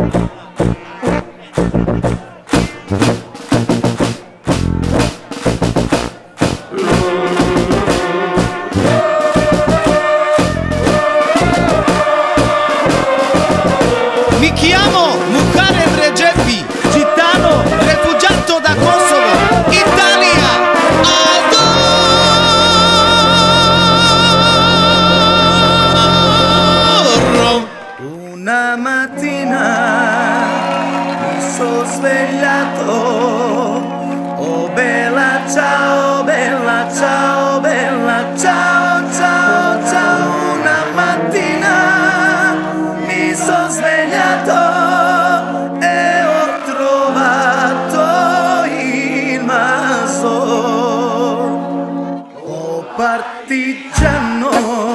Mi chiamo Muharrem Recep'i, gitano, rifugiato da Kosovo, Italia, adoro. Una mattina mi sono svegliato, oh bella ciao, bella ciao, bella ciao, ciao, ciao. Una mattina mi sono svegliato e ho trovato il maso. Oh partigiano,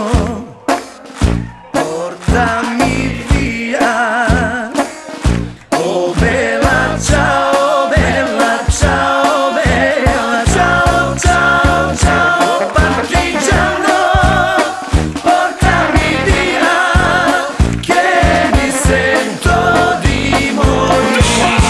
portami via. Oh bella ciao, bella ciao, bella ciao, ciao, ciao. Partigiano, portami via, che mi sento di morire.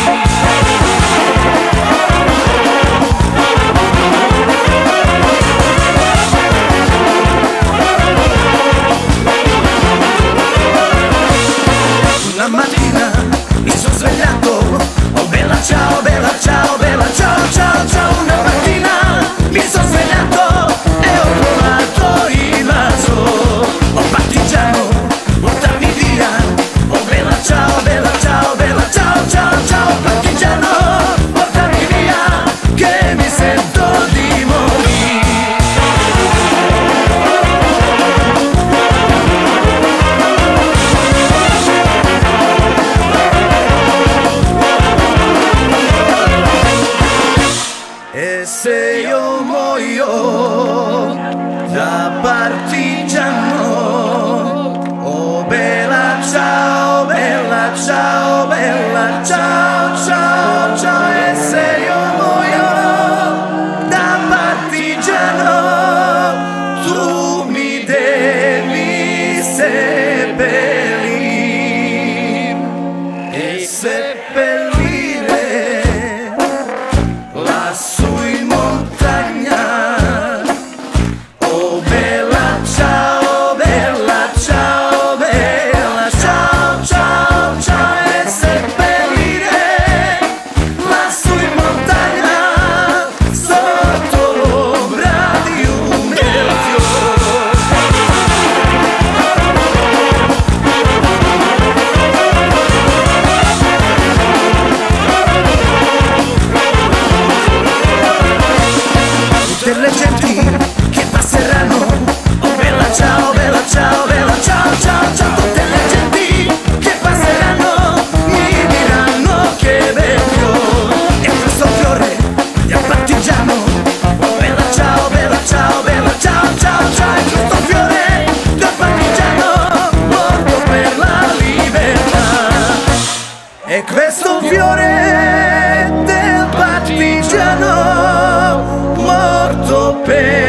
Una mattina mi sono svegliato, oh bella ciao, bella ciao, bella ciao, ciao, ciao. Una mattina mi sono svegliato e ho trovato il vaso. Oh partigiano, portami via, oh bella ciao, bella ciao, bella ciao, ciao, ciao. Partigiano, portami via, che mi sento di morire. E se io muoio da partigiano, oh bella ciao, bella ciao, bella ciao, ciao, ciao. E se io muoio da partigiano, tu mi devi seppellire e seppellire lassù in montagna. Oh bella ciao, bella ciao, bella ciao, ciao, ciao. E seppellire lassù in montagna, sotto l'ombra di un bel fiore. Tutte le genti che passeranno, oh bella ciao, bella ciao, bella ciao, ciao, ciao. Tutte le genti che passeranno mi diranno che bel fiore. E questo fiore del partigiano, oh bella ciao, bella ciao, bella ciao, ciao, ciao. E questo fiore del partigiano morto per la libertà. E questo fiore del partigiano morto per